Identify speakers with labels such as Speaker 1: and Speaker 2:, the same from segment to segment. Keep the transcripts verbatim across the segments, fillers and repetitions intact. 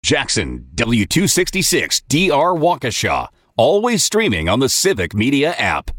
Speaker 1: Jackson, W two sixty-six D R Waukesha. Always streaming on the Civic Media app.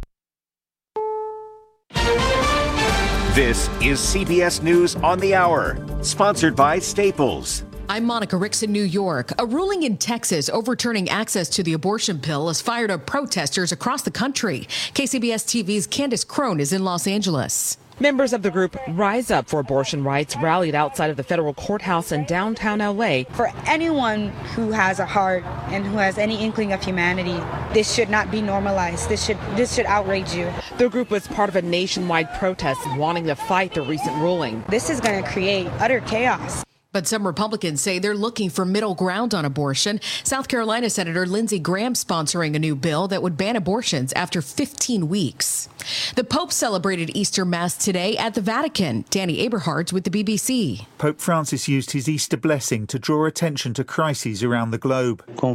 Speaker 2: This is C B S News on the Hour, sponsored by Staples.
Speaker 3: I'm Monica Ricks in New York. A ruling in Texas overturning access to the abortion pill has fired up protesters across the country. K C B S T V's Candace Crone is in Los Angeles.
Speaker 4: Members of the group Rise Up for Abortion Rights rallied outside of the federal courthouse in downtown L A.
Speaker 5: For anyone who has a heart and who has any inkling of humanity, this should not be normalized. This should this should outrage you.
Speaker 4: The group was part of a nationwide protest wanting to fight the recent ruling.
Speaker 5: This is going to create utter chaos.
Speaker 3: But some Republicans say they're looking for middle ground on abortion. South Carolina Senator Lindsey Graham sponsoring a new bill that would ban abortions after fifteen weeks. The Pope celebrated Easter Mass today at the Vatican. Danny Eberhardt with the B B C.
Speaker 6: Pope Francis used his Easter blessing to draw attention to crises around the globe. On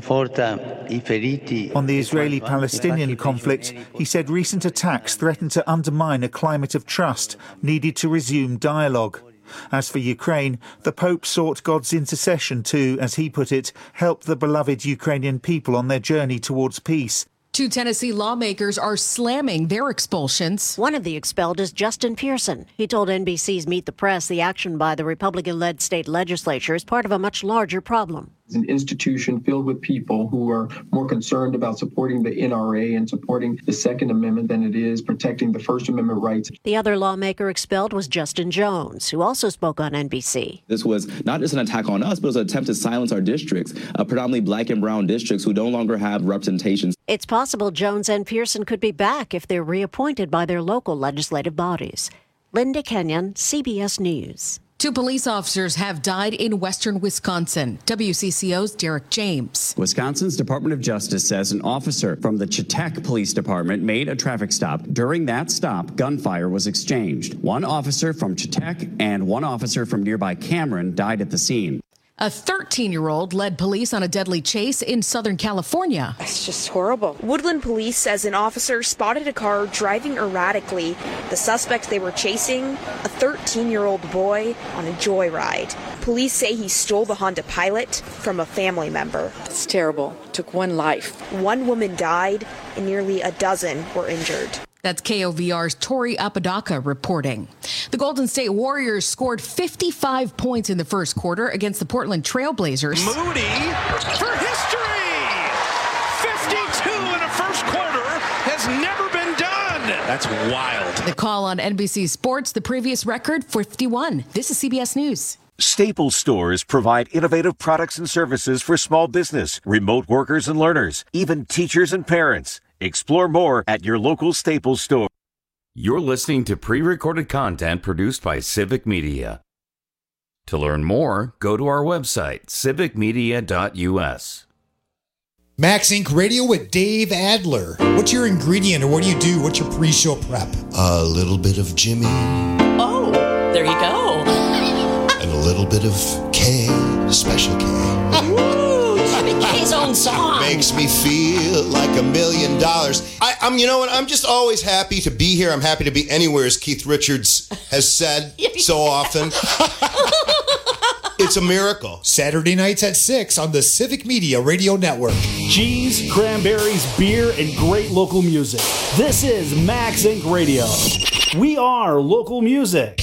Speaker 6: the Israeli-Palestinian conflict, he said recent attacks threaten to undermine a climate of trust needed to resume dialogue. As for Ukraine, the Pope sought God's intercession to, as he put it, help the beloved Ukrainian people on their journey towards peace.
Speaker 3: Two Tennessee lawmakers are slamming their expulsions.
Speaker 7: One of the expelled is Justin Pearson. He told N B C's Meet the Press the action by the Republican-led state legislature is part of a much larger problem.
Speaker 8: It's an institution filled with people who are more concerned about supporting the N R A and supporting the Second Amendment than it is protecting the First Amendment rights.
Speaker 7: The other lawmaker expelled was Justin Jones, who also spoke on N B C.
Speaker 9: This was not just an attack on us, but it was an attempt to silence our districts, uh, predominantly black and brown districts who no longer have representation.
Speaker 7: It's possible Jones and Pearson could be back if they're reappointed by their local legislative bodies. Linda Kenyon, C B S News.
Speaker 3: Two police officers have died in western Wisconsin. W C C O's Derek James.
Speaker 10: Wisconsin's Department of Justice says an officer from the Chetek Police Department made a traffic stop. During that stop, gunfire was exchanged. One officer from Chetek and one officer from nearby Cameron died at the scene.
Speaker 3: A thirteen-year-old led police on a deadly chase in Southern California.
Speaker 11: It's just horrible. Woodland police says an officer spotted a car driving erratically. The suspect they were chasing, a thirteen-year-old boy on a joyride. Police say he stole the Honda Pilot from a family member.
Speaker 12: It's terrible. Took one life.
Speaker 11: One woman died and nearly a dozen were injured.
Speaker 3: That's K O V R's Tori Apodaca reporting. The Golden State Warriors scored fifty-five points in the first quarter against the Portland Trailblazers.
Speaker 13: Moody for history! fifty-two in a first quarter has never been done. That's wild.
Speaker 3: The call on N B C Sports, the previous record, fifty-one. This is C B S News.
Speaker 2: Staples stores provide innovative products and services for small business, remote workers and learners, even teachers and parents. Explore more at your local Staples store.
Speaker 1: You're listening to pre-recorded content produced by Civic Media. To learn more, go to our website, civic media dot u s.
Speaker 14: Max Incorporated. Radio with Dave Adler. What's your ingredient or what do you do? What's your pre-show prep?
Speaker 15: A little bit of Jimmy.
Speaker 16: Oh, there you go.
Speaker 15: And a little bit of K, Special K.
Speaker 16: Woo, Jimmy K's own song.
Speaker 15: Makes me feel like a million dollars. I, I'm, you know what? I'm just always happy to be here. I'm happy to be anywhere, as Keith Richards has said so often. It's a miracle.
Speaker 14: Saturday nights at six on the Civic Media Radio Network.
Speaker 17: Cheese, cranberries, beer, and great local music. This is Max Incorporated. Radio. We are local music.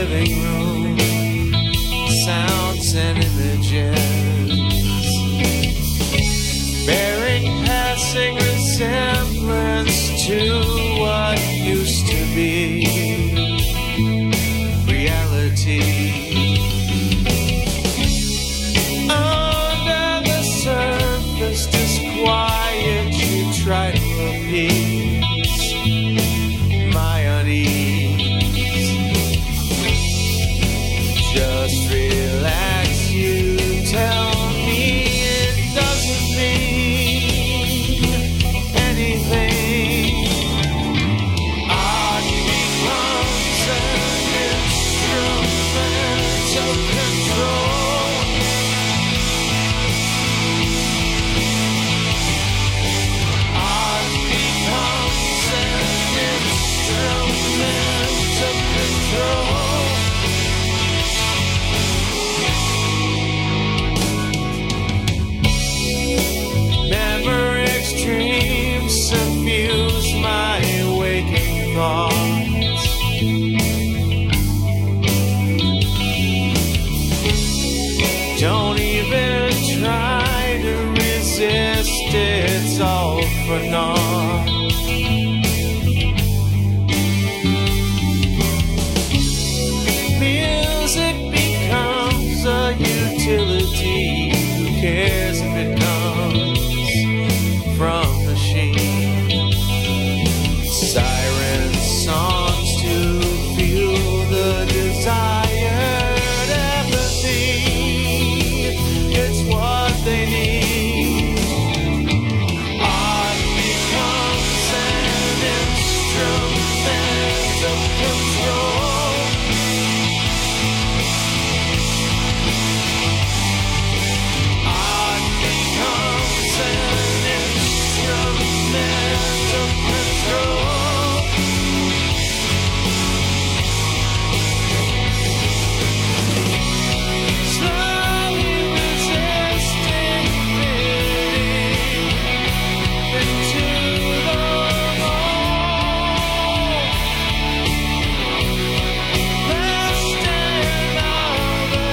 Speaker 18: living room, sounds and images, bearing passing resemblance to what used to be reality. Under the surface disquiet, you try to appease my unease. Just relax, you tell me it doesn't mean anything. Art becomes an instrument of control. Art becomes an instrument of control. Memory's dreams suffuse my waking thoughts. Don't even try to resist, it's all for naught. Music becomes a utility. Who cares if it comes from machine? Siren songs to feel the desired empathy. It's what they need. Art becomes an instrument of control. Art becomes an instrument of control. Slowly resisting fitting into the mold. Less than all the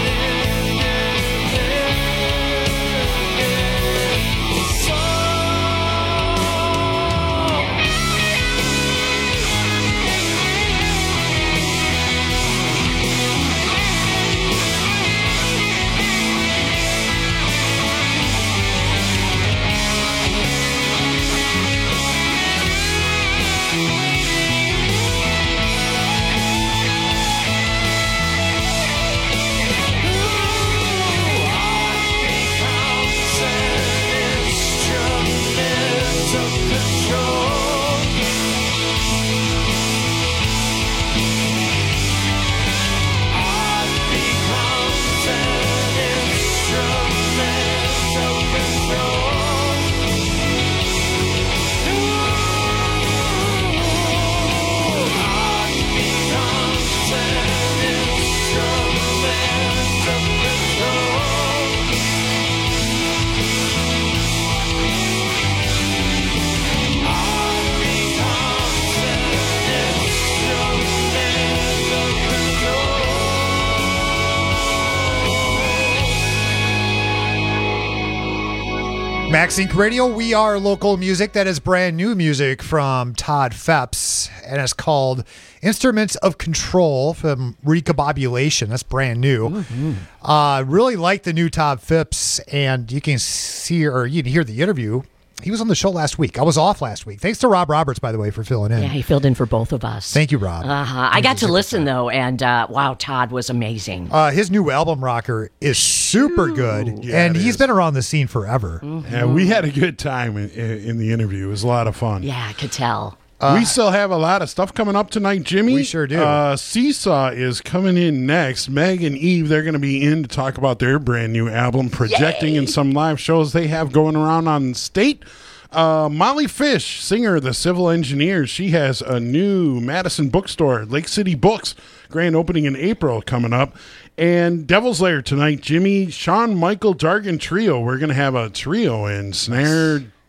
Speaker 14: MaxInc Radio, we are local music. That is brand new music from Todd Phepps, and it's called Instruments of Control from Recombobulation. That's brand new. Mm-hmm. Uh, really like the new Todd Phepps, and you can see, or you can hear the interview. He was on the show last week. I was off last week. Thanks to Rob Roberts, by the way, for filling in.
Speaker 16: Yeah, he filled in for both of us.
Speaker 14: Thank you, Rob.
Speaker 16: Uh-huh. I got to listen, though, and uh, wow, Todd was amazing.
Speaker 14: Uh, his new album, Rocker, is super good,
Speaker 19: Yeah,
Speaker 14: and
Speaker 19: it
Speaker 14: he's
Speaker 19: is.
Speaker 14: been around the scene forever.
Speaker 16: Mm-hmm.
Speaker 19: Yeah, we had a good time in, in the interview. It was a lot of fun.
Speaker 16: Yeah, I could tell.
Speaker 19: Uh, we still have a lot of stuff coming up tonight, Jimmy.
Speaker 14: We sure do.
Speaker 19: Uh, Seesaw is coming in next. Meg and Eve, they're going to be in to talk about their brand new album, projecting
Speaker 16: Yay!
Speaker 19: in some live shows they have going around on state. Uh, Molly Fish, singer of the Civil Engineers, she has a new Madison bookstore, Lake City Books, grand opening in April coming up. And Devil's Lair tonight, Jimmy, Sean Michael Dargan Trio. We're going to have a trio in snare,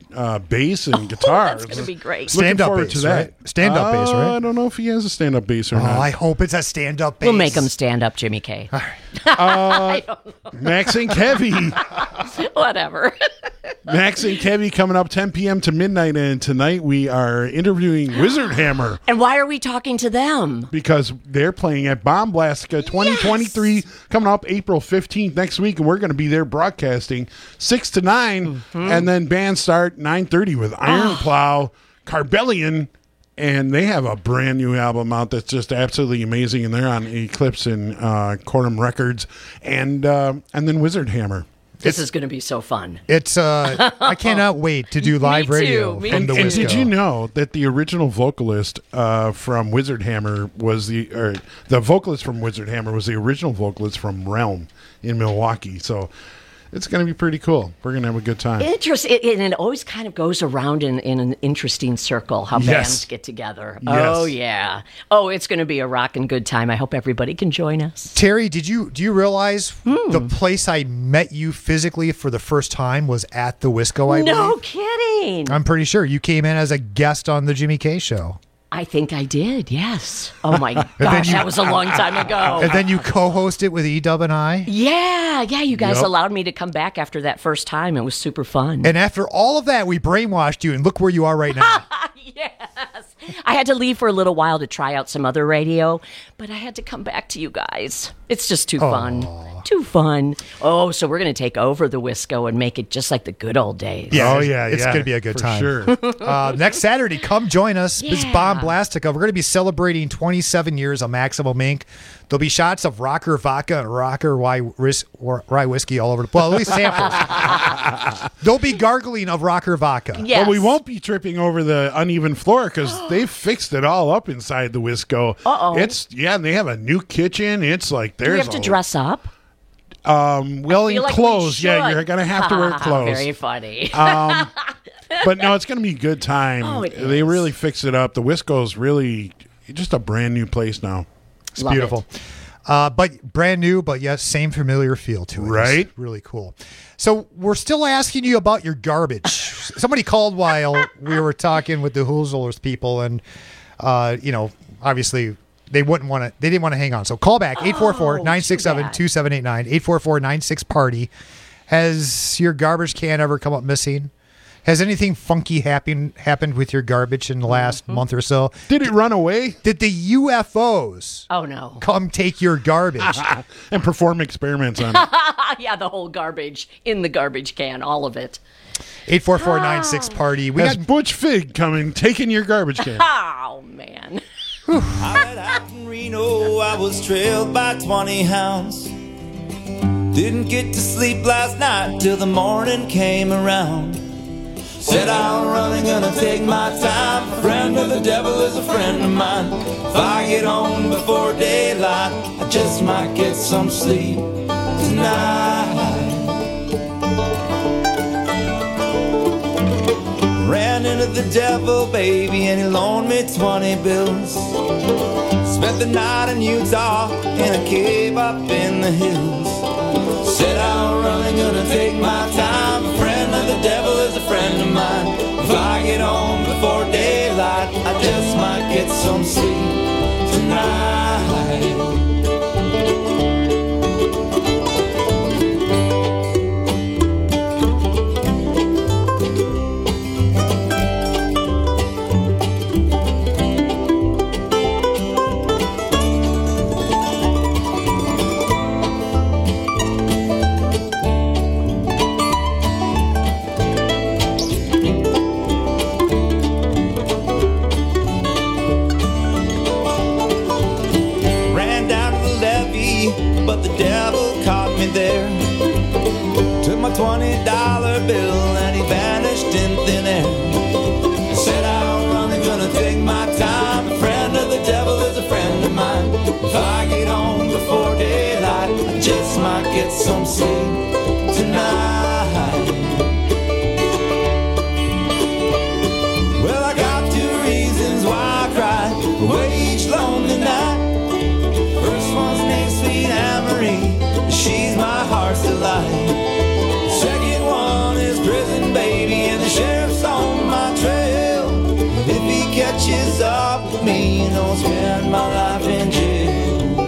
Speaker 19: uh, bass and guitar.
Speaker 16: That's going to be great.
Speaker 19: Looking
Speaker 14: Stand-up
Speaker 19: forward
Speaker 14: bass,
Speaker 19: to that.
Speaker 14: right? Stand-up bass,
Speaker 19: Uh,
Speaker 14: right?
Speaker 19: I don't know if he has a stand-up bass or
Speaker 14: Oh,
Speaker 19: not.
Speaker 14: I hope it's a stand-up bass.
Speaker 16: We'll make him stand up, Jimmy K.
Speaker 19: Uh, Max and Kevy.
Speaker 16: Whatever.
Speaker 19: Max and Kevy coming up ten p.m. to midnight, and tonight we are interviewing Wizard Hammer
Speaker 16: And why are we talking to them?
Speaker 19: because they're playing at Bomb Blastica twenty twenty-three coming up April fifteenth next week, and we're going to be there broadcasting six to nine, and then bands start nine thirty with Iron Plow, Carbellion, and they have a brand new album out that's just absolutely amazing, and they're on Eclipse and uh, Quorum Records, and uh, and then Wizard Hammer.
Speaker 16: This is going to be so fun.
Speaker 14: It's uh, I cannot wait to do live
Speaker 16: Me too,
Speaker 14: radio
Speaker 16: me
Speaker 14: from
Speaker 19: And,
Speaker 14: the
Speaker 19: and
Speaker 14: Wisco.
Speaker 19: did you know that the original vocalist uh, from Wizard Hammer was the or the vocalist from Wizard Hammer was the original vocalist from Realm in Milwaukee? So it's going to be pretty cool. We're going to have a good time.
Speaker 16: Interesting, and it always kind of goes around in, in an interesting circle how
Speaker 19: Yes.
Speaker 16: bands get together.
Speaker 19: Yes.
Speaker 16: Oh yeah, oh it's going to be a rockin' good time. I hope everybody can join us.
Speaker 14: Terry, did you do you realize
Speaker 16: Hmm.
Speaker 14: the place I met you physically for the first time was at the Wisco? I
Speaker 16: No
Speaker 14: believe.
Speaker 16: kidding.
Speaker 14: I'm pretty sure you came in as a guest on the Jimmy K show.
Speaker 16: I think I did. Yes. Oh my
Speaker 14: then
Speaker 16: gosh,
Speaker 14: you-
Speaker 16: that was a long time ago.
Speaker 14: And then you co-host it with E-Dub and I.
Speaker 16: Yeah, yeah. You guys
Speaker 14: Yep.
Speaker 16: allowed me to come back after that first time. It was super fun.
Speaker 14: And after all of that, we brainwashed you, and look where you are right now.
Speaker 16: Yes. I had to leave for a little while to try out some other radio, but I had to come back to you guys. It's just too fun. Too fun. Oh, so we're going to take over the Wisco and make it just like the good old days.
Speaker 14: Yeah,
Speaker 19: Oh,
Speaker 14: it's-
Speaker 19: yeah,
Speaker 14: it's
Speaker 19: yeah,
Speaker 14: going to be a good
Speaker 19: for
Speaker 14: time.
Speaker 19: sure.
Speaker 14: uh, next Saturday, come join us. It's
Speaker 16: Yeah.
Speaker 14: Bomb Blastica. We're going to be celebrating twenty-seven years of Maximum Ink. There'll be shots of Rocker Vodka and Rocker Rye, Whis- Rye Whiskey all over the place. Well, at least samples. There'll be gargling of Rocker Vodka.
Speaker 16: Yes.
Speaker 19: Well, we won't be tripping over the uneven floor because they've fixed it all up inside the Wisco.
Speaker 16: Uh-oh.
Speaker 19: It's yeah, and they have a new kitchen. It's like
Speaker 16: Do
Speaker 19: there's
Speaker 16: we have to
Speaker 19: a-
Speaker 16: dress up?
Speaker 19: Um, well,
Speaker 16: I feel
Speaker 19: in
Speaker 16: like we
Speaker 19: clothes, yeah,
Speaker 16: should.
Speaker 19: you're gonna have to wear clothes.
Speaker 16: Very funny.
Speaker 19: Um, but no, it's gonna be a good time.
Speaker 16: Oh, it
Speaker 19: They
Speaker 16: is.
Speaker 19: really fixed it up. The Wisco's really just a brand new place now.
Speaker 14: It's
Speaker 16: Love
Speaker 14: beautiful. Uh, but brand new, but yes, same familiar feel to it.
Speaker 19: Right?
Speaker 14: It's really cool. So we're still asking you about your garbage. Somebody called while we were talking with the Hoozlers people, and uh, you know, obviously they wouldn't want to. They didn't want to hang on. So call back eight four four, nine six seven, two seven eight nine eight four four nine six party. Has your garbage can ever come up missing? Has anything funky happen, happened with your garbage in the last
Speaker 16: Mm-hmm.
Speaker 14: month or so?
Speaker 19: Did it run away
Speaker 14: Did the U F Os
Speaker 16: Oh no.
Speaker 14: come take your garbage?
Speaker 19: and perform experiments on it?
Speaker 16: Yeah, the whole garbage in the garbage can, all of it.
Speaker 14: eight four four nine six party. We
Speaker 19: Has
Speaker 14: got
Speaker 19: Butch Fig coming, taking your garbage can?
Speaker 16: Oh man.
Speaker 18: I went out in Reno, I was trailed by twenty hounds. Didn't get to sleep last night till the morning came around. Said I'm running, gonna take my time. A friend of the devil is a friend of mine. If I get home before daylight, I just might get some sleep tonight. Ran into the devil, baby, and he loaned me twenty bills. Spent the night in Utah in a cave up in the hills. Said I'm running, gonna take my time. A friend of the devil is a friend of mine. If I get home before daylight, I just might get some sleep tonight. Ran down to the levee, but the devil caught me there. Took my twenty dollar bill and he vanished in thin air. Said I'm running, gonna take my time. A friend of the devil is a friend of mine. If I get home before daylight, I just might get some sleep tonight. Well, I got two reasons why I cry away each lonely night. First one's named Sweet Anne-Marie, she's my heart's delight. Second one is prison baby, and the sheriff's spend my life in jail.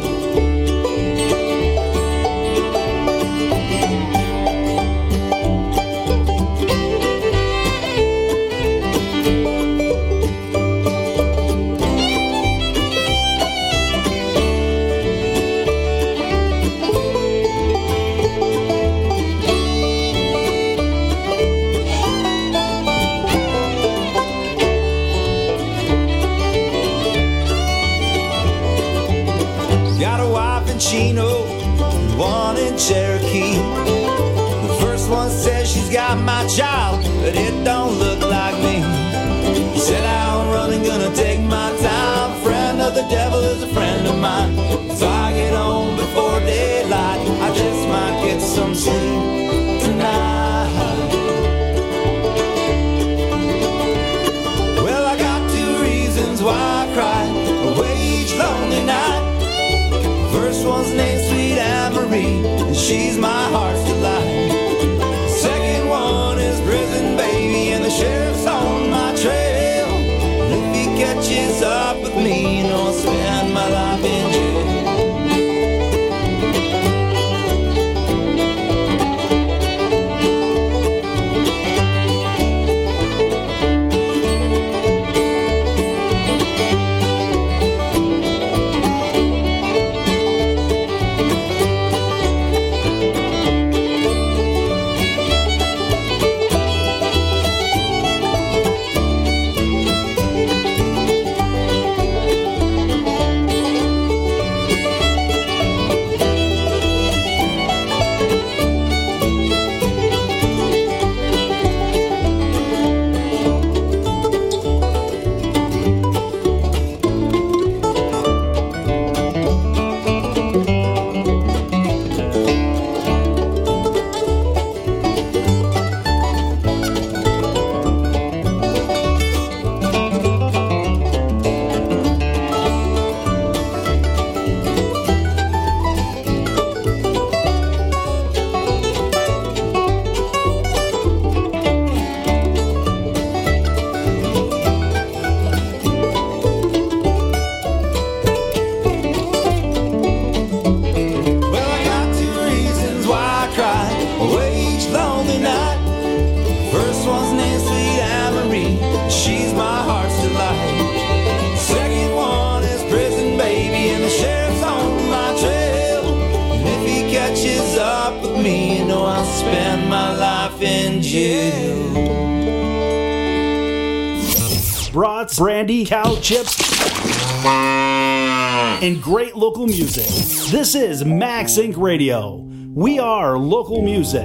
Speaker 18: Chino, one in Cherokee. The first one says she's got my child, but it don't look like me. Said I'm running, gonna take my time. Friend of the devil is a friend of mine. If I get home before daylight, I just might get some sleep tonight. Well, I got two reasons why I cry away each lonely night. First one's named Sweet Anne-Marie, and she's my heart's delight. Second one is prison baby, and the sheriff's on my trail. And if he catches up with me, you know I'll spend my life in jail.
Speaker 17: Brats, brandy, cow chips, and great local music. This is Max Inc Radio. We are local music.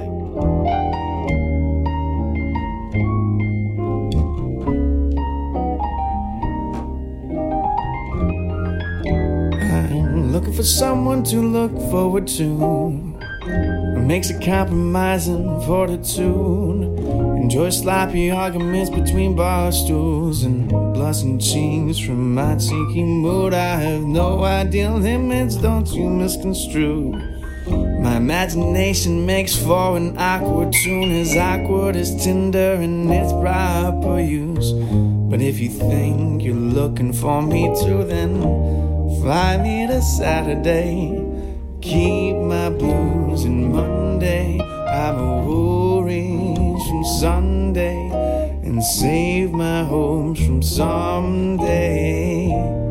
Speaker 18: I'm looking for someone to look forward to. Makes a compromising fortitude. Enjoy sloppy arguments between bar stools and blushing cheeks from my cheeky mood. I have no ideal limits, don't you misconstrue. My imagination makes for an awkward tune, as awkward as Tinder in its proper use. But if you think you're looking for me too, then fly me to Saturday. Keep my blues in Monday. I'm a worries from Sunday, and save my hopes from someday.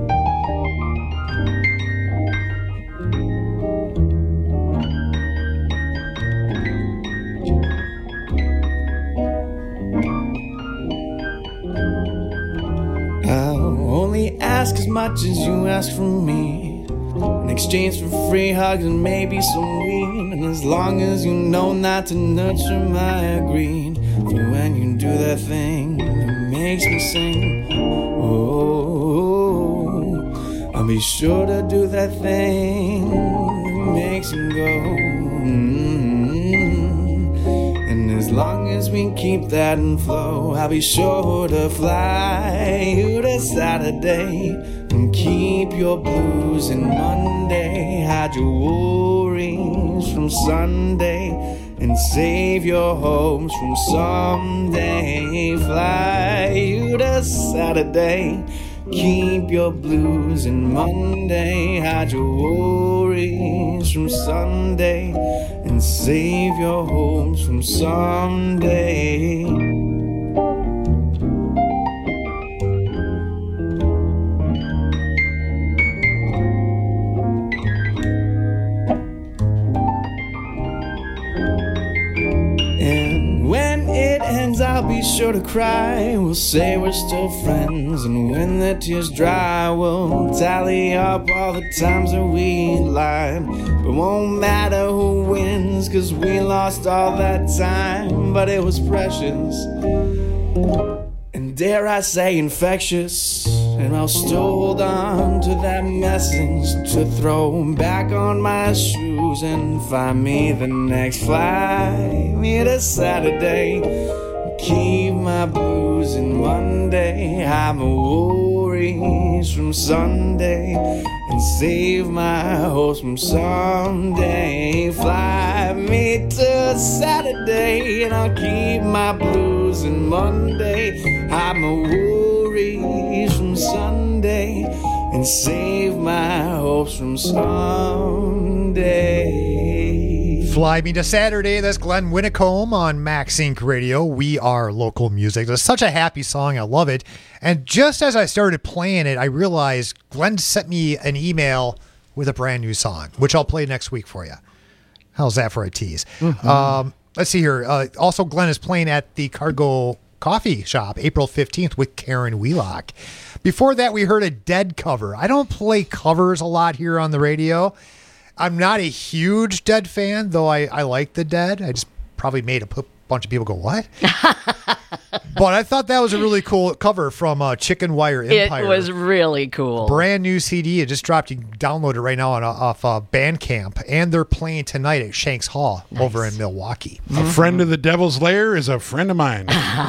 Speaker 18: I'll only ask as much as you ask from me, in exchange for free hugs and maybe some weed. And as long as you know not to nurture my greed, for when you do that thing that makes me sing, oh, I'll be sure to do that thing that makes him go. Mm-hmm. And as long as we keep that in flow, I'll be sure to fly you to Saturday and keep your blues in Monday. Hide your worries from Sunday and save your hopes from someday. Fly you to Saturday, keep your blues and Monday, hide your worries from Sunday, and save your hopes from someday. And when it ends, I'll be sure to cry. We'll say we're still friends, and when the tears dry, we'll tally up all the times that we lied. But it won't matter who wins, cause we lost all that time, but it was precious, and dare I say infectious. And I'll still hold on to that message to throw back on my shoes and find me the next flight, me to Saturday. Keep my blues and Monday, hide my worries from Sunday, and save my hopes from someday. Fly me to Saturday, and I'll keep my blues and Monday, hide my worries from Sunday, and save my hopes from someday.
Speaker 14: Fly Me to Saturday. That's Glenn Winnicombe on Max Inc Radio. We are local music. It's such a happy song. I love it. And just as I started playing it, I realized Glenn sent me an email with a brand new song, which I'll play next week for you. How's that for a tease? Mm-hmm. Um, let's see here. Uh, also, Glenn is playing at the Cargo Coffee Shop April fifteenth with Karen Wheelock. Before that, we heard a Dead cover. I don't play covers a lot here on the radio. I'm not a huge Dead fan, though I, I like the Dead. I just probably made a p- bunch of people go, what? But I thought that was a really cool cover from uh, Chicken Wire Empire.
Speaker 16: It was really cool.
Speaker 14: Brand new C D. It just dropped. You can download it right now on off uh, Bandcamp. And they're playing tonight at Shanks Hall nice. over in Milwaukee.
Speaker 19: A mm-hmm. friend of the Devil's Lair is a friend of mine.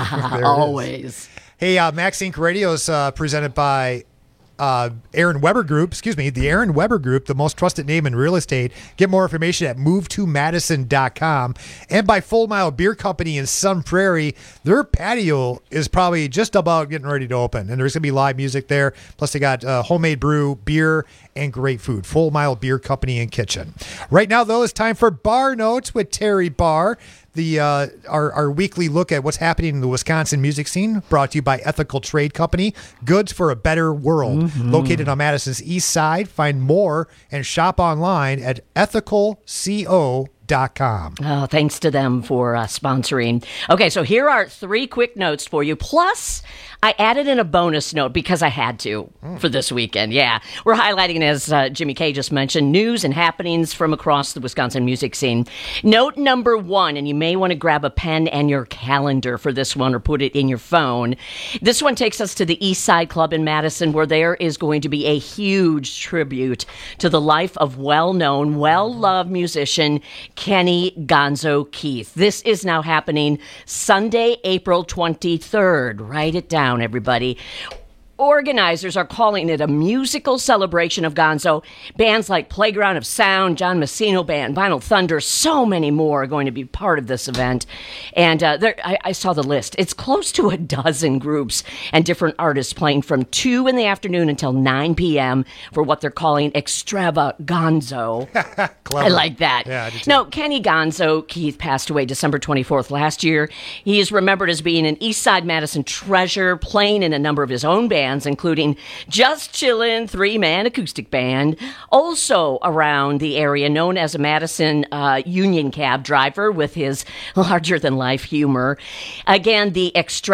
Speaker 16: Always.
Speaker 14: Hey, uh, Max Inc Radio is uh, presented by Uh, Aaron Weber Group, excuse me, the Aaron Weber Group, the most trusted name in real estate. Get more information at move to madison dot com. And by Full Mile Beer Company in Sun Prairie. Their patio is probably just about getting ready to open, and there's going to be live music there. Plus, they got uh, homemade brew, beer, and great food. Full Mile Beer Company and Kitchen. Right now, though, it's time for Bar Notes with Terry Barr. The uh, our, our weekly look at what's happening in the Wisconsin music scene, brought to you by Ethical Trade Company, goods for a better world. Mm-hmm. Located on Madison's east side. Find more and shop online at ethical co dot com.
Speaker 16: Oh, thanks to them for uh, sponsoring. Okay, so here are three quick notes for you. Plus, I added in a bonus note because I had to mm. for this weekend. Yeah, we're highlighting, as uh, Jimmy K just mentioned, news and happenings from across the Wisconsin music scene. Note number one, and you may want to grab a pen and your calendar for this one or put it in your phone. This one takes us to the East Side Club in Madison, where there is going to be a huge tribute to the life of well-known, well-loved musician Kenny Gonzo Keith. This is now happening Sunday, April twenty-third. Write it down, everybody. Organizers are calling it a musical celebration of Gonzo. Bands like Playground of Sound, John Messino Band, Vinyl Thunder, so many more are going to be part of this event. And uh, there, I, I saw the list. It's close to a dozen groups and different artists playing from two in the afternoon until nine p.m. for what they're calling Extravagonzo. I like that.
Speaker 14: Yeah, I do too.
Speaker 16: Now, Kenny Gonzo Keith passed away December twenty-fourth last year. He is remembered as being an East Side Madison treasure, playing in a number of his own bands, including Just Chillin', three-man acoustic band. Also around the area, known as a Madison uh, Union cab driver with his larger-than-life humor. Again, the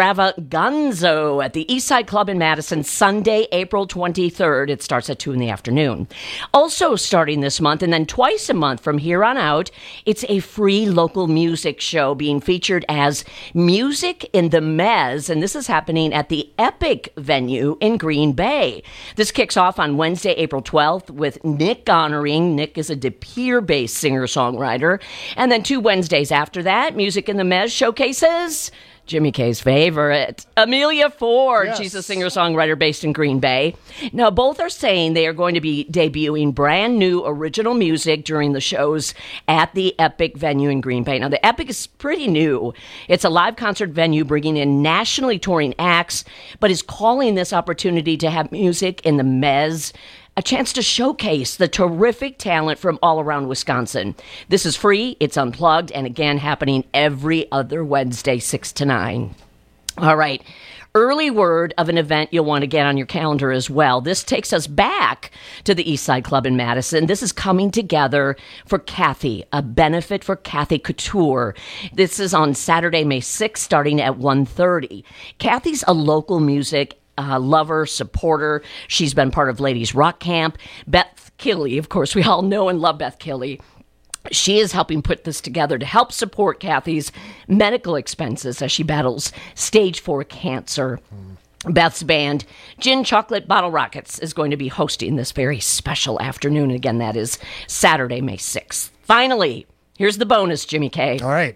Speaker 16: Extravagonzo at the East Side Club in Madison, Sunday, April twenty-third. It starts at two in the afternoon. Also starting this month, and then twice a month from here on out, it's a free local music show being featured as Music in the Mez, and this is happening at the Epic venue in Green Bay. This kicks off on Wednesday, April twelfth with Nick Honoring. Nick is a De Pere-based singer-songwriter. And then two Wednesdays after that, Music in the Mez showcases Jimmy K's favorite, Amelia Ford.
Speaker 14: Yes.
Speaker 16: She's a singer-songwriter based in Green Bay. Now, both are saying they are going to be debuting brand new original music during the shows at the Epic venue in Green Bay. Now, the Epic is pretty new. It's a live concert venue bringing in nationally touring acts, but is calling this opportunity to have music in the Mezz a chance to showcase the terrific talent from all around Wisconsin. This is free, it's unplugged, and again, happening every other Wednesday, six to nine. All right. Early word of an event you'll want to get on your calendar as well. This takes us back to the East Side Club in Madison. This is coming together for Kathy, a benefit for Kathy Couture. This is on Saturday, May sixth, starting at one thirty. Kathy's a local music Uh, lover, supporter. She's been part of Ladies Rock Camp. Beth Killey, of course, we all know and love Beth Killey. She is helping put this together to help support Kathy's medical expenses as she battles stage four cancer. Mm. Beth's band, Gin Chocolate Bottle Rockets, is going to be hosting this very special afternoon. Again, that is Saturday, May sixth. Finally, here's the bonus, Jimmy K.
Speaker 14: All right.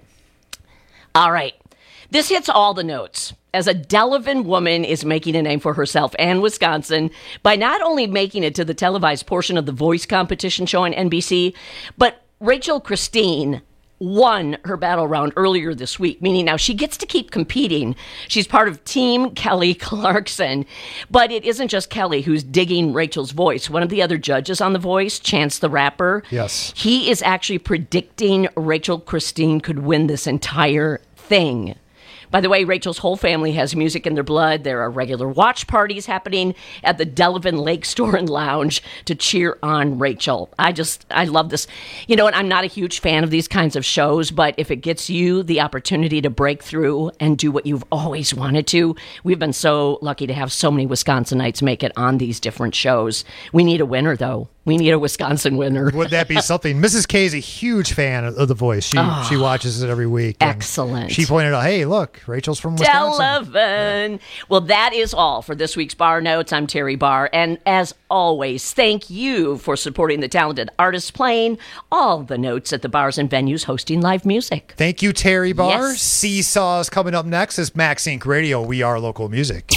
Speaker 16: All right. This hits all the notes, as a Delavan woman is making a name for herself and Wisconsin by not only making it to the televised portion of the Voice competition show on N B C, but Rachel Christine won her battle round earlier this week, meaning now she gets to keep competing. She's part of Team Kelly Clarkson. But it isn't just Kelly who's digging Rachel's voice. One of the other judges on The Voice, Chance the Rapper,
Speaker 14: yes,
Speaker 16: he is actually predicting Rachel Christine could win this entire thing. By the way, Rachel's whole family has music in their blood. There are regular watch parties happening at the Delavan Lake Store and Lounge to cheer on Rachel. I just, I love this. You know, and I'm not a huge fan of these kinds of shows, but if it gets you the opportunity to break through and do what you've always wanted to, we've been so lucky to have so many Wisconsinites make it on these different shows. We need a winner, though. We need a Wisconsin winner.
Speaker 14: Would that be something? Missus K is a huge fan of The Voice. She
Speaker 16: Oh,
Speaker 14: she watches it every week.
Speaker 16: Excellent.
Speaker 14: She pointed out, hey, look, Rachel's from Wisconsin.
Speaker 16: Delavan. Yeah. Well, that is all for this week's Bar Notes. I'm Terry Barr. And as always, thank you for supporting the talented artists playing all the notes at the bars and venues hosting live music.
Speaker 14: Thank you, Terry Barr.
Speaker 16: Yes.
Speaker 14: Seesaw is coming up next. It's Max Inc Radio. We are local music.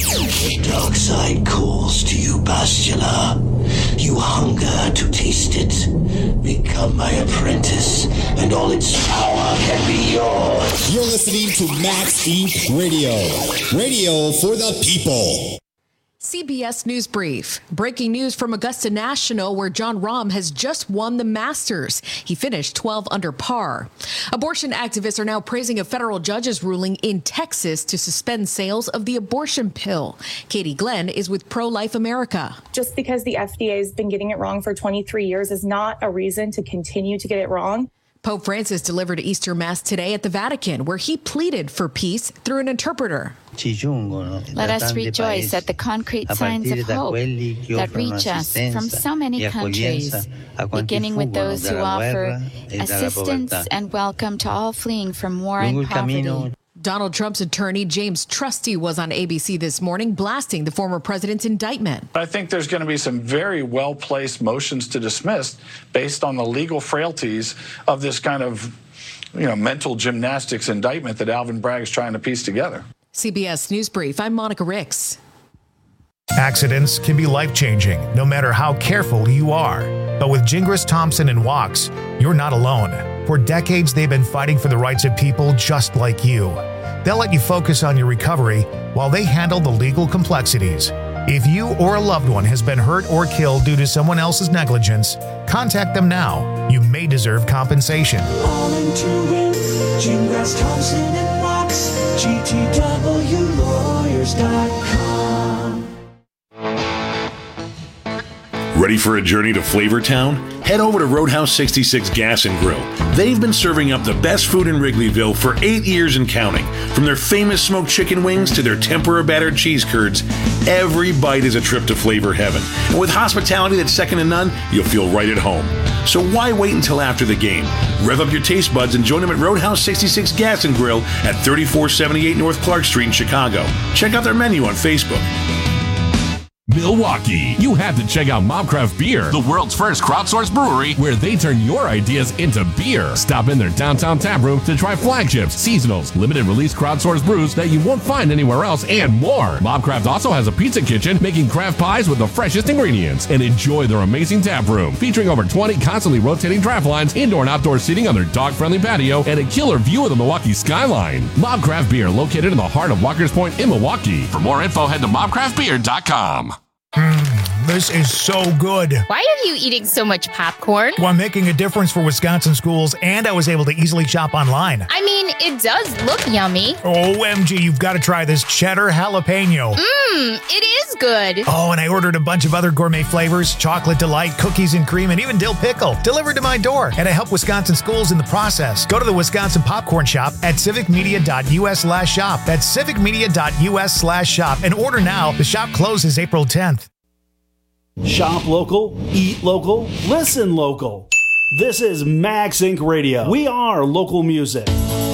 Speaker 20: The dark side calls to you, Bastila. You hunger to taste it. Become my apprentice, and all its power can be yours.
Speaker 21: You're listening to Max Inc Radio. Radio for the people.
Speaker 3: C B S News Brief. Breaking news from Augusta National, where Jon Rahm has just won the Masters. He finished twelve under par. Abortion activists are now praising a federal judge's ruling in Texas to suspend sales of the abortion pill. Katie Glenn is with Pro-Life America.
Speaker 22: Just because the F D A has been getting it wrong for twenty-three years is not a reason to continue to get it wrong.
Speaker 3: Pope Francis delivered Easter Mass today at the Vatican, where he pleaded for peace through an interpreter.
Speaker 23: Let us rejoice at the concrete signs of hope that reach us from so many countries, beginning with those who offer assistance and welcome to all fleeing from war and poverty.
Speaker 3: Donald Trump's attorney, James Trusty, was on A B C this morning blasting the former president's indictment.
Speaker 24: I think there's going to be some very well-placed motions to dismiss based on the legal frailties of this kind of, you know, mental gymnastics indictment that Alvin Bragg is trying to piece together.
Speaker 3: C B S News Brief, I'm Monica Ricks.
Speaker 25: Accidents can be life-changing, no matter how careful you are. But with Gingras Thompson and Wachs, you're not alone. For decades, they've been fighting for the rights of people just like you. They'll let you focus on your recovery while they handle the legal complexities. If you or a loved one has been hurt or killed due to someone else's negligence, contact them now. You may deserve compensation.
Speaker 20: All into it, Gingras Thompson and Wachs, G T W lawyers dot com.
Speaker 26: Ready for a journey to Flavortown? Head over to Roadhouse sixty-six Gas and Grill. They've been serving up the best food in Wrigleyville for eight years and counting. From their famous smoked chicken wings to their tempura battered cheese curds, every bite is a trip to flavor heaven. And with hospitality that's second to none, you'll feel right at home. So why wait until after the game? Rev up your taste buds and join them at Roadhouse sixty-six Gas and Grill at thirty-four seventy-eight North Clark Street in Chicago. Check out their menu on Facebook.
Speaker 4: Milwaukee. You have to check out Mobcraft Beer, the world's first crowdsourced brewery where they turn your ideas into beer. Stop in their downtown tap room to try flagships, seasonals, limited release crowdsourced brews that you won't find anywhere else, and more. Mobcraft also has a pizza kitchen making craft pies with the freshest ingredients. And enjoy their amazing tap room featuring over twenty constantly rotating draft lines, indoor and outdoor seating on their dog-friendly patio, and a killer view of the Milwaukee skyline. Mobcraft Beer, located in the heart of Walker's Point in Milwaukee. For more info, head to mobcraft beer dot com.
Speaker 25: Mm, this is so good.
Speaker 5: Why are you eating so much popcorn?
Speaker 25: Well, I'm making a difference for Wisconsin schools, and I was able to easily shop online.
Speaker 5: I mean, it does look yummy.
Speaker 25: O M G, you've got to try this cheddar jalapeno.
Speaker 5: Mmm, it is good.
Speaker 25: Oh, and I ordered a bunch of other gourmet flavors, chocolate delight, cookies and cream, and even dill pickle, delivered to my door. And I help Wisconsin schools in the process. Go to the Wisconsin Popcorn Shop at civicmedia.us slash shop. That's civicmedia.us slash shop. And order now. The shop closes April tenth.
Speaker 17: Shop local, eat local, listen local. This is Max Incorporated. Radio. We are local music.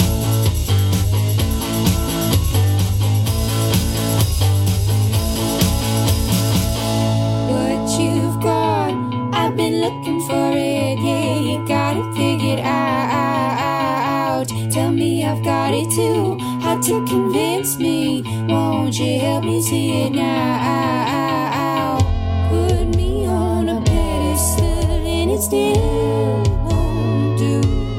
Speaker 6: What you've got, I've been looking for it. Yeah, you got it figured out. Tell me I've got it too. Hard to convince me. Won't you help me see it now? Put me on a pedestal and it still won't do.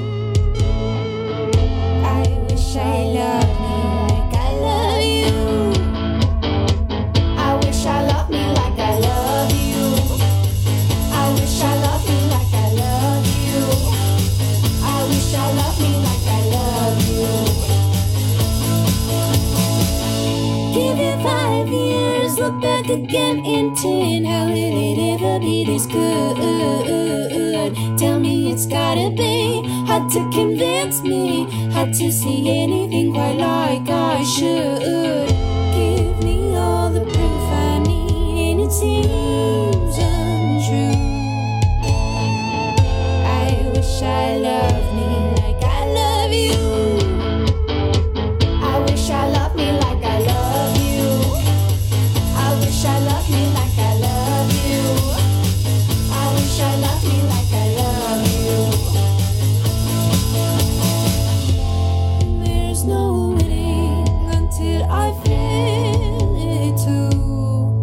Speaker 6: I wish I loved me like I love you. I wish I loved me like I love you. I wish I loved me like I love you. I wish I loved me like I love you. Give it five years, look back again in ten. How will it ever be this good? Tell me it's gotta be hard to convince me, hard to see anything quite like I should. Give me all the proof I need and it seems untrue. I wish I loved me like I love you. I wish I loved me like I love you. I wish I loved me like I love you. I wish I loved me like I love you. There's no winning until I feel it too.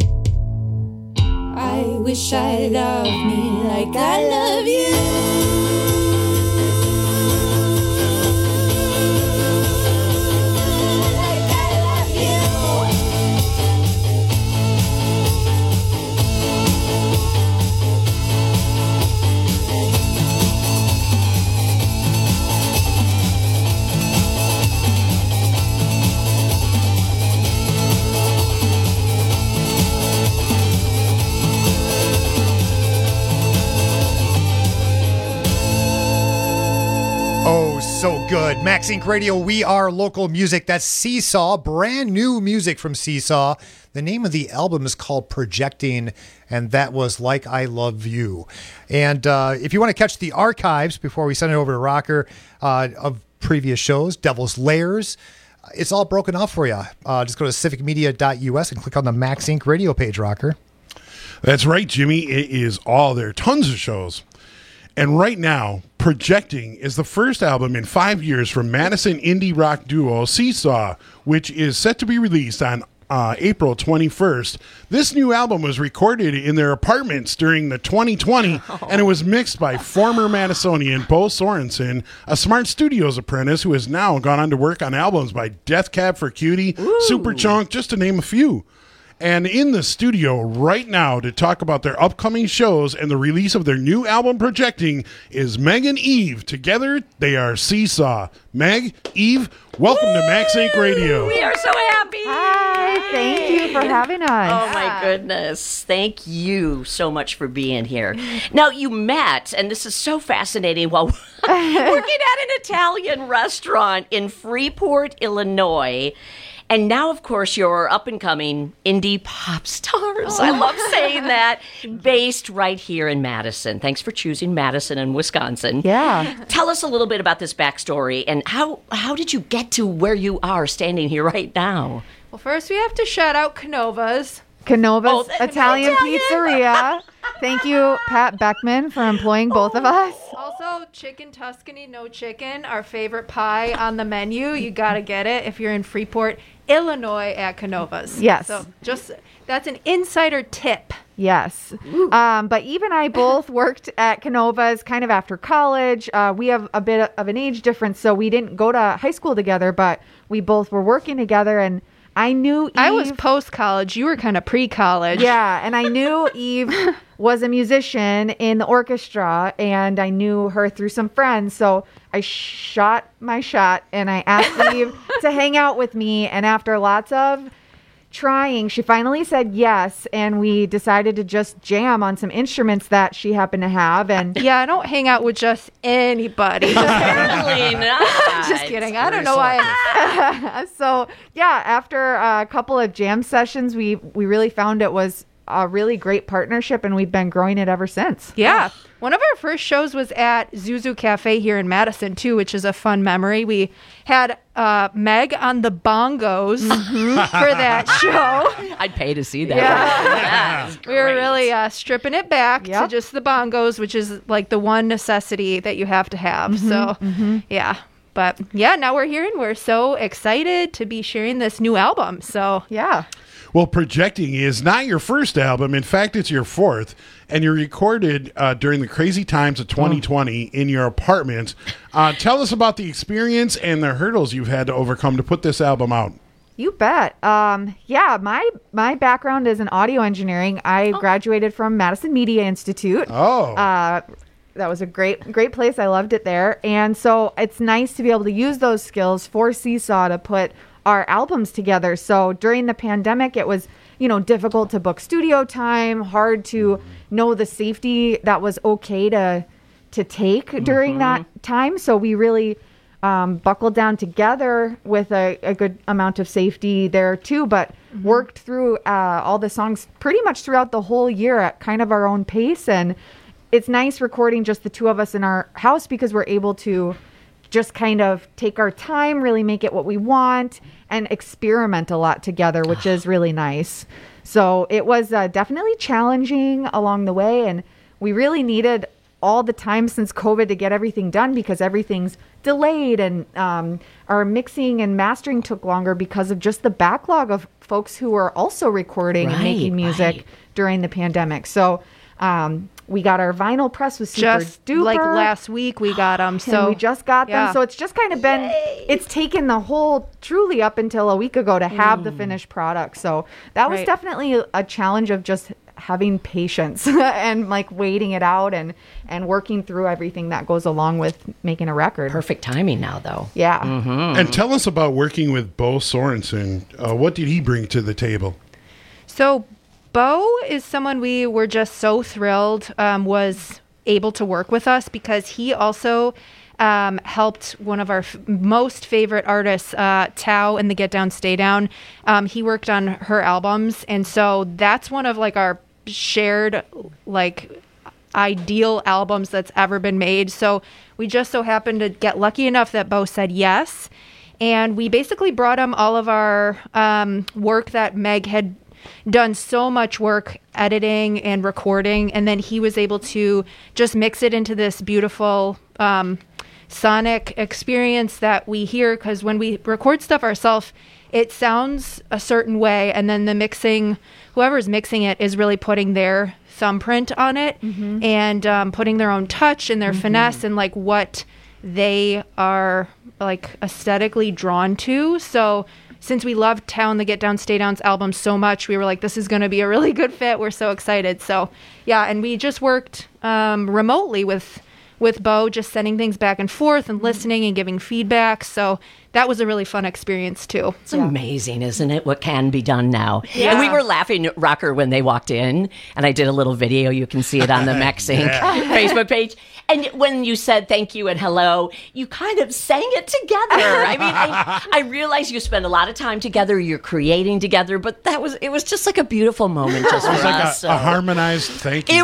Speaker 6: I wish I loved me like I love you.
Speaker 14: So good. Max Inc Radio, we are local music. That's Seesaw, brand new music from Seesaw. The name of the album is called Projecting, and that was Like I Love You. And uh, if you want to catch the archives before we send it over to Rocker uh, of previous shows, Devil's Lairs, it's all broken off for you. Uh, just go to civic media dot u s and click on the Max Inc Radio page, Rocker.
Speaker 19: That's right, Jimmy. It is all there. Tons of shows. And right now, Projecting is the first album in five years from Madison indie rock duo Seesaw, which is set to be released on uh, April twenty-first. This new album was recorded in their apartments during the twenty twenty, oh. and it was mixed by former Madisonian Bo Sorensen, a Smart Studios apprentice who has now gone on to work on albums by Death Cab for Cutie, Ooh. Superchunk, just to name a few. And in the studio right now to talk about their upcoming shows and the release of their new album Projecting is Meg and Eve. Together, they are Seesaw. Meg, Eve, welcome Woo! To Max Inc Radio.
Speaker 16: We are so happy.
Speaker 7: Hi, thank you for having us.
Speaker 16: Oh, my goodness. Thank you so much for being here. Now, you met, and this is so fascinating, while working at an Italian restaurant in Freeport, Illinois. And now, of course, you're up-and-coming indie pop stars. Oh. I love saying that. Based right here in Madison. Thanks for choosing Madison and Wisconsin.
Speaker 7: Yeah.
Speaker 16: Tell us a little bit about this backstory, and how, how did you get to where you are standing here right now?
Speaker 8: Well, first we have to shout out Canovas.
Speaker 7: Canova's
Speaker 16: Oh, the-
Speaker 7: Italian
Speaker 16: Italian.
Speaker 7: Pizzeria. Thank you, Pat Beckman, for employing both of us.
Speaker 8: Also, chicken Tuscany, no chicken, our favorite pie on the menu. You got to get it if you're in Freeport, Illinois at Canova's.
Speaker 7: Yes.
Speaker 8: So just that's an insider tip.
Speaker 7: Yes. Um, but Eve and I both worked at Canova's kind of after college. Uh, we have a bit of an age difference, so we didn't go to high school together, but we both were working together, and I knew Eve.
Speaker 8: I was post-college. You were kind of pre-college.
Speaker 7: Yeah, and I knew Eve was a musician in the orchestra, and I knew her through some friends. So I shot my shot, and I asked Eve to hang out with me. And after lots of trying, she finally said yes, and we decided to just jam on some instruments that she happened to have. And
Speaker 8: yeah, I don't hang out with just anybody.
Speaker 16: Apparently not.
Speaker 8: Just kidding. I don't know why.
Speaker 7: So yeah, after a couple of jam sessions, we we really found it was a really great partnership, and we've been growing it ever since.
Speaker 8: Yeah. One of our first shows was at Zuzu Cafe here in Madison, too, which is a fun memory. We had uh, Meg on the bongos for that show.
Speaker 16: I'd pay to see that.
Speaker 8: Yeah.
Speaker 16: That's
Speaker 8: We were
Speaker 16: great.
Speaker 8: really uh, stripping it back to just the bongos, which is like the one necessity that you have to have. So, yeah. But yeah, now we're here and we're so excited to be sharing this new album. So,
Speaker 7: yeah.
Speaker 19: Well, Projecting is not your first album. In fact, it's your fourth. And you recorded uh, during the crazy times of twenty twenty in your apartment. Uh, tell us about the experience and the hurdles you've had to overcome to put this album out.
Speaker 7: You bet. Um, yeah, my my background is in audio engineering. I graduated from Madison Media Institute.
Speaker 19: Oh.
Speaker 7: Uh, that was a great great place. I loved it there. And so it's nice to be able to use those skills for Seesaw to put our albums together. So during the pandemic, it was, you know, difficult to book studio time, hard to know the safety that was okay to to take during that time. So we really um, buckled down together with a, a good amount of safety there too, but worked through uh, all the songs pretty much throughout the whole year at kind of our own pace. And it's nice recording just the two of us in our house because we're able to just kind of take our time, really make it what we want, and experiment a lot together, which is really nice. So it was uh, definitely challenging along the way, and we really needed all the time since COVID to get everything done because everything's delayed, and um, our mixing and mastering took longer because of just the backlog of folks who were also recording and
Speaker 16: Right,
Speaker 7: making music
Speaker 16: right.
Speaker 7: during the pandemic. So um, we got our vinyl press was super
Speaker 8: just
Speaker 7: duper.
Speaker 8: like last week we got them. So
Speaker 7: And we just got
Speaker 8: yeah.
Speaker 7: them. So it's just kind of been, it's taken the whole, truly up until a week ago to have the finished product. So that was
Speaker 8: Right.
Speaker 7: definitely a challenge of just having patience and like waiting it out and, and working through everything that goes along with making a record.
Speaker 16: Perfect timing now, though.
Speaker 7: Yeah.
Speaker 19: And tell us about working with Bo Sorensen. Uh, what did he bring to the table?
Speaker 8: So Bo is someone we were just so thrilled um, was able to work with us because he also um, helped one of our f- most favorite artists, uh, Tao and the Get Down, Stay Down. Um, he worked on her albums. And so that's one of like our shared like ideal albums that's ever been made. So we just so happened to get lucky enough that Bo said yes. And we basically brought him all of our um, work that Meg had done so much work editing and recording, and then he was able to just mix it into this beautiful um, sonic experience that we hear, because when we record stuff ourselves, it sounds a certain way, and then the mixing, whoever's mixing it is really putting their thumbprint on it and um, putting their own touch and their finesse and like what they are like aesthetically drawn to. So since we loved Town, the Get Down, Stay Down's album so much, we were like, this is going to be a really good fit. We're so excited. So yeah, and we just worked um, remotely with with Bo, just sending things back and forth and listening and giving feedback. So that was a really fun experience too.
Speaker 16: It's amazing, isn't it, what can be done now?
Speaker 8: Yeah.
Speaker 16: And we were laughing at Rocker when they walked in, and I did a little video. You can see it on the MaxInc Facebook page. And when you said thank you and hello, you kind of sang it together. I mean, I, I realize you spend a lot of time together, you're creating together, but that was, it was just like a beautiful moment just
Speaker 19: It was
Speaker 16: for
Speaker 19: like
Speaker 16: us.
Speaker 19: a, a harmonized thank you.
Speaker 16: It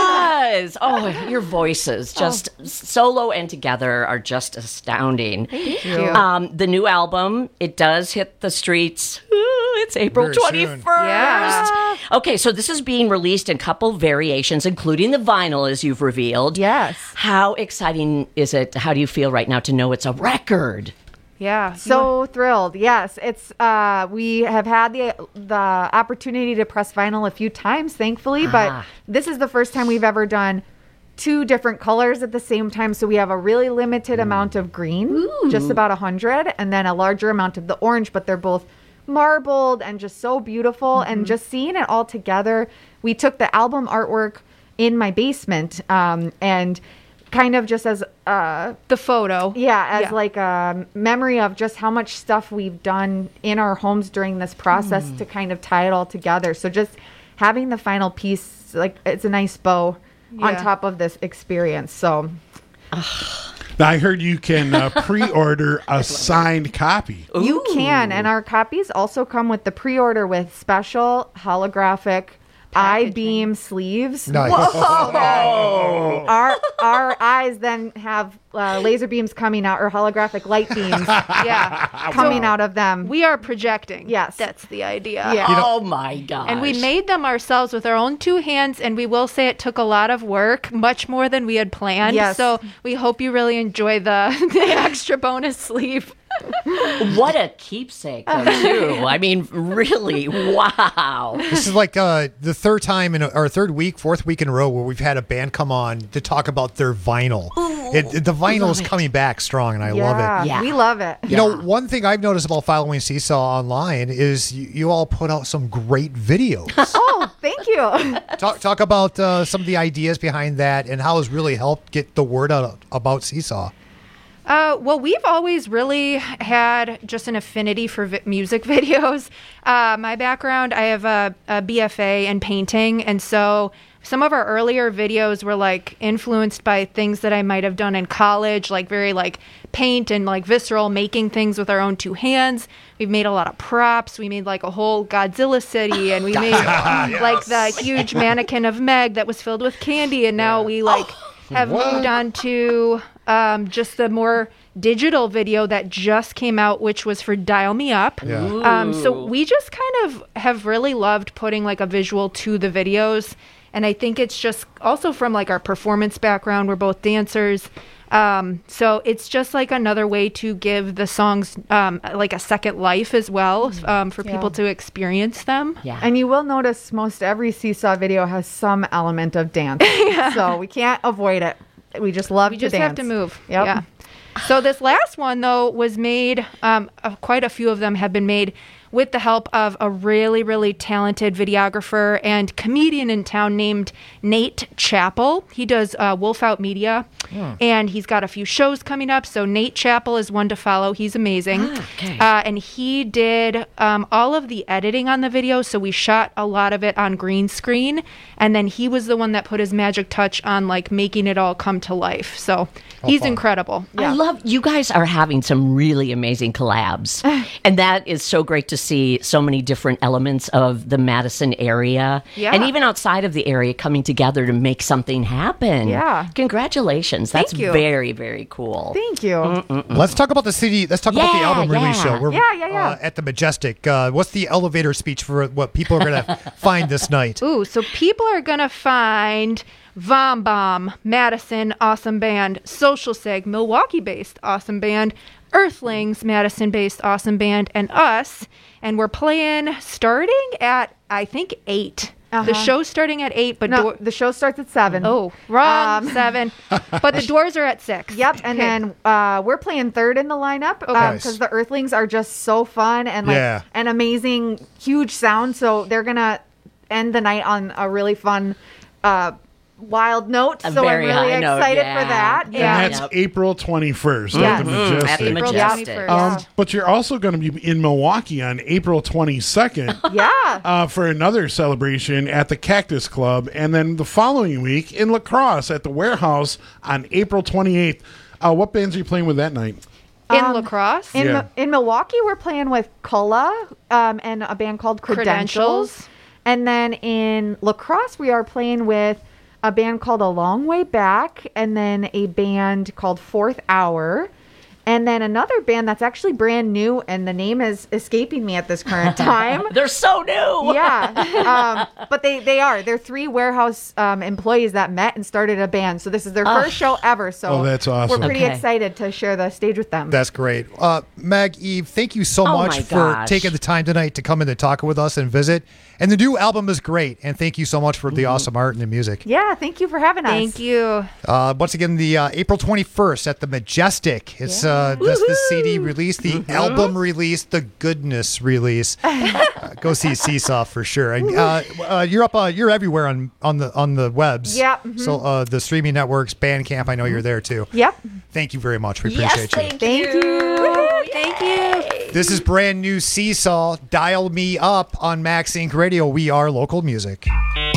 Speaker 16: was. Oh, your voices, just solo and together, are just astounding.
Speaker 8: Thank you.
Speaker 16: Um, the new album, it does hit the streets. Ooh, It's April
Speaker 14: Very soon.
Speaker 16: twenty-first.
Speaker 8: Yeah.
Speaker 16: Okay, so this is being released in a couple variations, including the vinyl, as you've revealed.
Speaker 7: Yes.
Speaker 16: How exciting is it? How do you feel right now to know it's a record?
Speaker 8: Yeah.
Speaker 7: So thrilled. Yes, it's uh we have had the the opportunity to press vinyl a few times, thankfully, but
Speaker 16: Ah.
Speaker 7: this is the first time we've ever done two different colors at the same time. So we have a really limited amount of green, just about a hundred, and then a larger amount of the orange, but they're both marbled and just so beautiful. And just seeing it all together, we took the album artwork in my basement um, and kind of just as uh
Speaker 8: the photo
Speaker 7: yeah as
Speaker 8: Yeah.
Speaker 7: like a memory of just how much stuff we've done in our homes during this process
Speaker 8: Mm.
Speaker 7: to kind of tie it all together. So just having the final piece, like, it's a nice bow on
Speaker 8: Yeah.
Speaker 7: top of this experience. So
Speaker 19: Now, I heard you can uh, pre-order a signed copy.
Speaker 7: you can, and our copies also come with the pre-order with special holographic I-beam sleeves.
Speaker 14: Nice.
Speaker 7: Whoa! Yeah. Our our eyes then have uh, laser beams coming out, or holographic light beams,
Speaker 8: yeah,
Speaker 7: coming
Speaker 8: So
Speaker 7: out of them.
Speaker 8: We are projecting.
Speaker 7: Yes,
Speaker 8: that's the idea.
Speaker 7: Yeah.
Speaker 16: Oh my gosh.
Speaker 8: And we made them ourselves with our own two hands, and we will say it took a lot of work, much more than we had planned.
Speaker 7: Yes.
Speaker 8: So we hope you really enjoy the, the extra bonus sleeve.
Speaker 16: What a keepsake, though, too. I mean, really, wow.
Speaker 14: This is like uh, the third time in a, or third week, fourth week in a row where we've had a band come on to talk about their vinyl. It, it- the vinyl is coming back strong, and I love it.
Speaker 7: Yeah, we love it.
Speaker 14: You know, one thing I've noticed about following Seesaw online is you, you all put out some great videos.
Speaker 7: Oh, thank you.
Speaker 14: talk talk about uh, some of the ideas behind that and how it's really helped get the word out about Seesaw.
Speaker 8: Uh, well, we've always really had just an affinity for vi- music videos. Uh, my background, I have a, a B F A in painting, and so some of our earlier videos were like influenced by things that I might have done in college, like very like paint and like visceral, making things with our own two hands. We've made a lot of props. We made like a whole Godzilla city, and we made like the huge mannequin of Meg that was filled with candy, and now we like have
Speaker 2: What?
Speaker 8: moved on to um, just the more digital video that just came out, which was for Dial Me Up.
Speaker 2: Yeah.
Speaker 8: Um, so
Speaker 2: Ooh.
Speaker 8: we just kind of have really loved putting like a visual to the videos. And I think it's just also from like our performance background. We're both dancers. Um, so it's just like another way to give the songs um, like a second life as well um, for
Speaker 7: Yeah.
Speaker 8: people to experience them.
Speaker 16: Yeah.
Speaker 7: And you will notice most every Seesaw video has some element of dance. So we can't avoid it. We just love
Speaker 8: We
Speaker 7: to
Speaker 8: just
Speaker 7: dance.
Speaker 8: have to move.
Speaker 7: Yep.
Speaker 8: Yeah. So this last one, though, was made, um, uh, quite a few of them have been made with the help of a really, really talented videographer and comedian in town named Nate Chappell. He does uh, Wolf Out Media,
Speaker 2: Hmm.
Speaker 8: and he's got a few shows coming up. So Nate Chappell is one to follow. He's amazing.
Speaker 2: okay.
Speaker 8: Uh, and he did um, all of the editing on the video. So we shot a lot of it on green screen, and then he was the one that put his magic touch on like making it all come to life. So he's
Speaker 16: fun.
Speaker 8: incredible.
Speaker 16: I love you guys are having some really amazing collabs. And that is so great to see so many different elements of the Madison area
Speaker 8: Yeah.
Speaker 16: and even outside of the area coming together to make something happen.
Speaker 7: Yeah.
Speaker 16: Congratulations. That's
Speaker 7: Thank you.
Speaker 16: very, very cool.
Speaker 7: Thank you.
Speaker 14: Let's talk about the city. Let's talk about the
Speaker 16: Yeah,
Speaker 14: album release
Speaker 16: yeah.
Speaker 14: show. We're
Speaker 7: Yeah, yeah, yeah.
Speaker 14: Uh, at the Majestic. Uh, what's the elevator speech for what people are going to find this night?
Speaker 8: Ooh, so people are going to find Vom Bomb, Madison, awesome band, Social Sig, Milwaukee-based awesome band, Earthlings, Madison-based awesome band, and us. And we're playing starting at, I think, eight. The
Speaker 7: Uh-huh.
Speaker 8: show's starting at eight, but
Speaker 7: No,
Speaker 8: door-
Speaker 7: the show starts at seven.
Speaker 8: Oh, wrong,
Speaker 7: Um,
Speaker 8: seven. But the doors are at six.
Speaker 7: Yep, and
Speaker 8: Okay.
Speaker 7: then uh, we're playing third in the lineup because
Speaker 8: Nice.
Speaker 7: the Earthlings are just so fun and like
Speaker 14: Yeah.
Speaker 7: an amazing, huge sound. So they're gonna end the night on a really fun, uh, wild note.
Speaker 16: A
Speaker 7: so I'm
Speaker 16: very
Speaker 7: really
Speaker 16: high note,
Speaker 7: excited
Speaker 16: yeah.
Speaker 7: for that.
Speaker 19: And
Speaker 7: Yeah,
Speaker 19: that's April twenty-first
Speaker 7: Yes.
Speaker 19: at the
Speaker 16: Mhm,
Speaker 19: Majestic.
Speaker 16: at the
Speaker 7: April
Speaker 16: Majestic.
Speaker 7: twenty-first.
Speaker 19: Um,
Speaker 7: Yeah.
Speaker 19: but you're also going to be in Milwaukee on April twenty-second
Speaker 7: yeah.
Speaker 19: uh, for another celebration at the Cactus Club. And then the following week in La Crosse at the Warehouse on April twenty-eighth. Uh, what bands are you playing with that night?
Speaker 8: In
Speaker 7: Um,
Speaker 8: lacrosse?
Speaker 7: In,
Speaker 19: Yeah.
Speaker 7: Mi- in Milwaukee, we're playing with Culla um, and a band called Credentials.
Speaker 8: Credentials.
Speaker 7: And then in La Crosse, we are playing with a band called A Long Way Back and then a band called Fourth Hour. And then another band that's actually brand new, and the name is escaping me at this current time.
Speaker 16: They're so new.
Speaker 7: Yeah. Um, but they, they are. They're three warehouse um, employees that met and started a band. So this is their
Speaker 16: Oh.
Speaker 7: first show ever. So
Speaker 14: Oh, that's awesome.
Speaker 7: we're pretty
Speaker 16: Okay.
Speaker 7: excited to share the stage with them.
Speaker 14: That's great. Uh, Meg, Eve, thank you so
Speaker 16: Oh
Speaker 14: much
Speaker 16: my
Speaker 14: for
Speaker 16: gosh.
Speaker 14: taking the time tonight to come in and talk with us and visit. And the new album is great. And thank you so much for the
Speaker 16: Mm-hmm.
Speaker 14: awesome art and the music.
Speaker 7: Yeah, thank you for having us.
Speaker 8: Thank you.
Speaker 14: Uh, once again, the uh, April twenty-first at the Majestic. It's uh, that's the C D release, the
Speaker 16: Mm-hmm.
Speaker 14: album release, the goodness release. uh, go see Seesaw for sure. And uh, uh, you're up. Uh, you're everywhere on on the on the webs.
Speaker 7: Yeah, mhm.
Speaker 14: So uh, the streaming networks, Bandcamp. I know you're there too.
Speaker 7: Yep.
Speaker 14: Thank you very much. We
Speaker 16: Yes,
Speaker 14: appreciate you.
Speaker 16: thank,
Speaker 7: Thank you.
Speaker 8: Thank you.
Speaker 14: This is brand new Seesaw. Dial me up on Max Inc Radio. We are local music.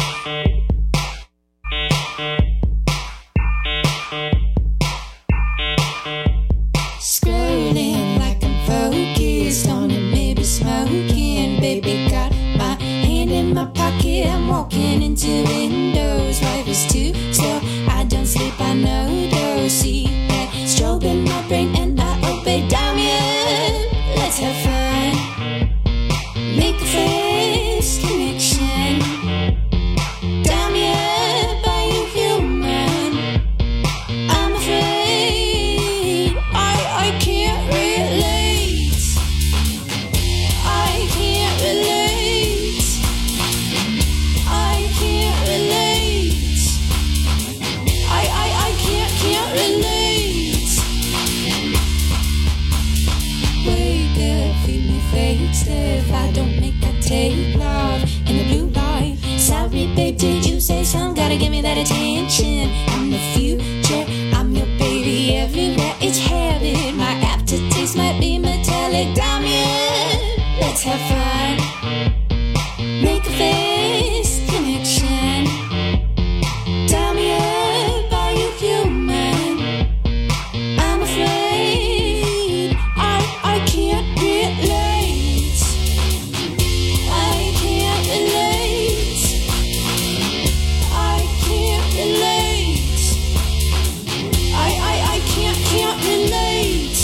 Speaker 6: Scrolling like I'm focused on it, maybe smoking. Baby, got my hand in my pocket. I'm walking into windows. Life is too slow. I don't sleep, I know those. See that strobing my brain and I obey. Damien, let's have fun. Make a face connection. Damien, are you human? I'm afraid I I can't relate. I can't relate. I can't relate. I I I can't can't relate. Wake up, feed me fake stuff. I don't make I take love in the blue light. Sorry, babe, did you say something? Gotta give me that attention. I'm the future. I'm your baby everywhere. It's habit. My aftertaste might be metallic. Damien, let's have fun. Make a face connection. Damien, are you human? I'm afraid I I can't relate. I can't relate. I can't relate. I I I can't can't relate.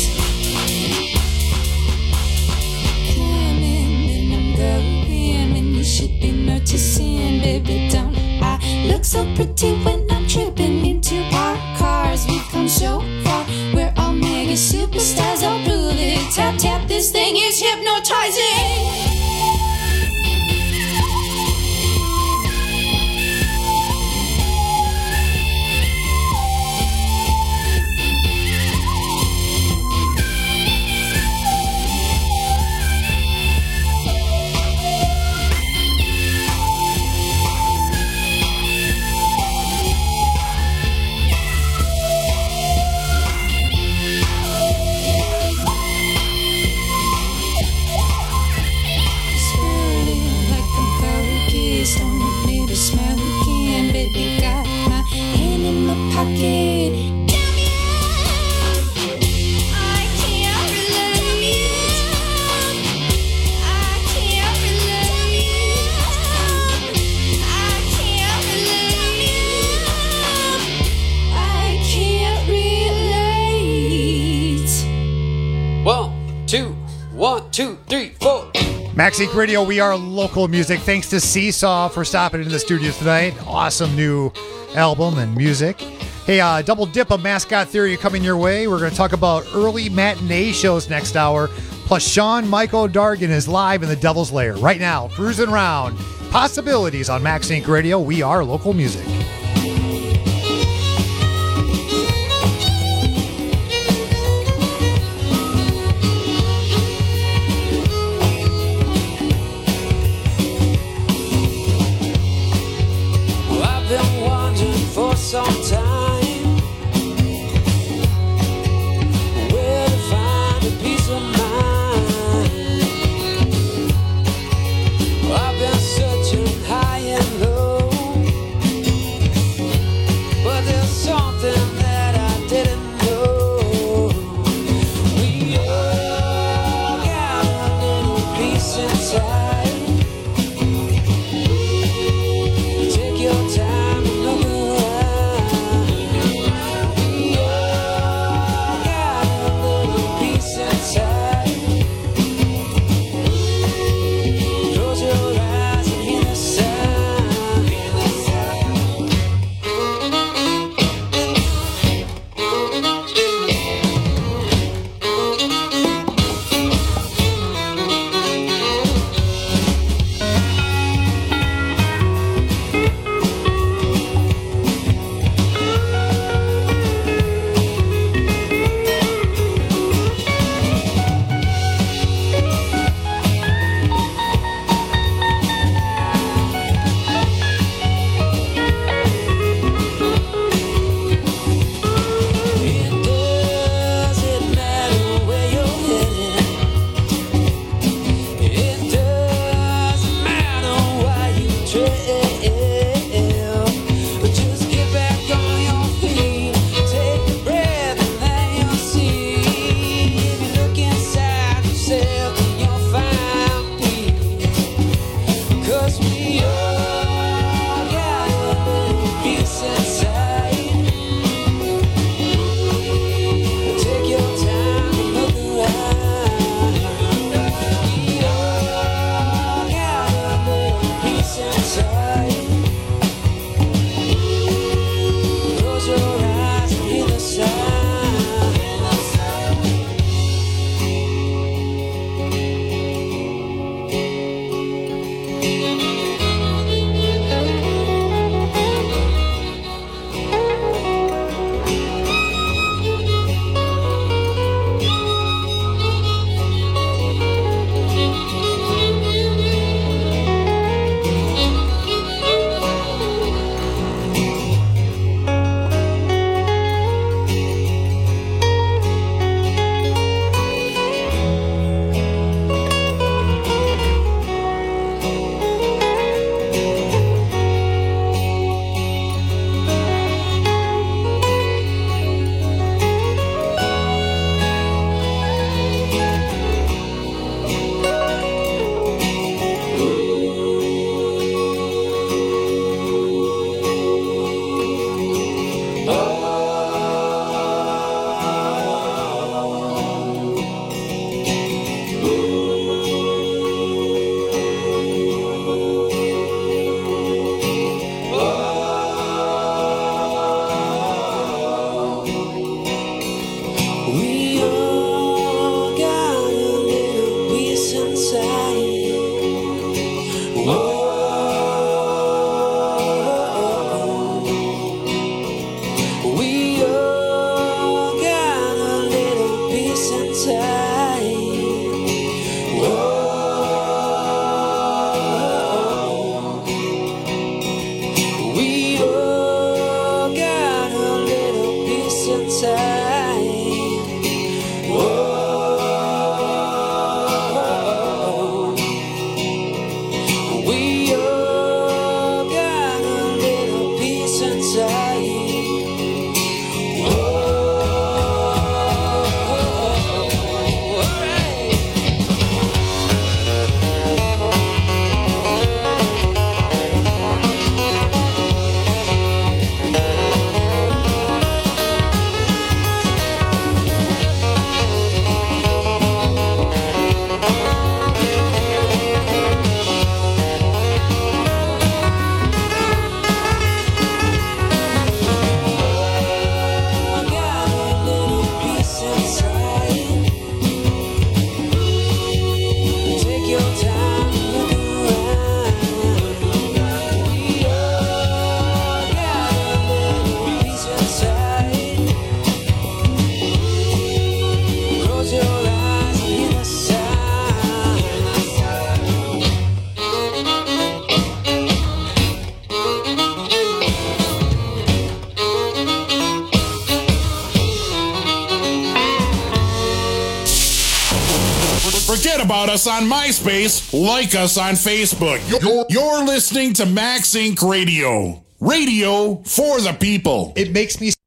Speaker 6: Coming and I'm going when you should be noticing, baby. Don't I look so pretty when I'm tripping into parked cars? We've come so far. We're all mega superstars. I'll do it. Tap tap. This thing is hypnotizing. Swirling like I'm focused on it, maybe smoking. Baby, got my hand in my pocket. Damn it, I can't relate. I can't relate. I can't relate. I can't relate.
Speaker 2: One, two, one, two, three, four.
Speaker 14: Max Inc Radio, we are local music. Thanks to Seesaw for stopping into the studios tonight. Awesome new album and music. Hey, uh, Double Dip of Mascot Theory coming your way. We're going to talk about early matinee shows next hour. Plus, Sean Michael Dargan is live in the Devil's Lair right now, cruising around. Possibilities on Max Inc Radio. We are local music.
Speaker 2: Well, I've been wondering for some time where to find a peace of mind. Well, I've been searching high and low.
Speaker 19: Forget about us on MySpace. Like us on Facebook. You're, you're listening to Max Inc Radio. Radio for the people.
Speaker 14: It makes me...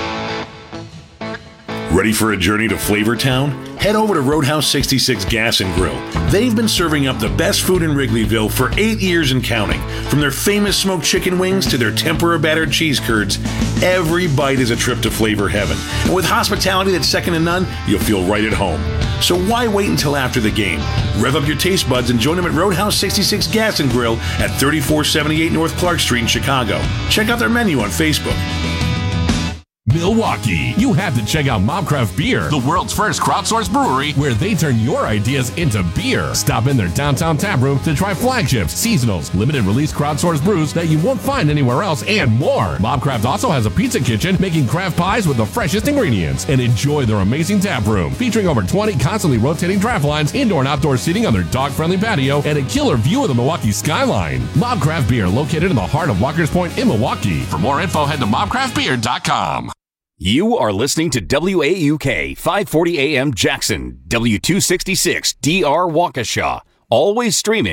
Speaker 26: Ready for a journey to Flavortown? Head over to Roadhouse sixty-six Gas and Grill. They've been serving up the best food in Wrigleyville for eight years and counting. From their famous smoked chicken wings to their tempura battered cheese curds, every bite is a trip to flavor heaven. And with hospitality that's second to none, you'll feel right at home. So why wait until after the game? Rev up your taste buds and join them at Roadhouse sixty-six Gas and Grill at thirty-four seventy-eight North Clark Street in Chicago. Check out their menu on Facebook.
Speaker 4: Milwaukee. You have to check out Mobcraft Beer, the world's first crowdsourced brewery where they turn your ideas into beer. Stop in their downtown tap room to try flagships, seasonals, limited release crowdsourced brews that you won't find anywhere else, and more. Mobcraft also has a pizza kitchen making craft pies with the freshest ingredients. And enjoy their amazing tap room featuring over twenty constantly rotating draft lines, indoor and outdoor seating on their dog-friendly patio, and a killer view of the Milwaukee skyline. Mobcraft Beer, located in the heart of Walker's Point in Milwaukee. For more info, head to mobcraft beer dot com.
Speaker 1: You are listening to W A U K five forty A M Jackson, W two sixty-six D R Waukesha, always streaming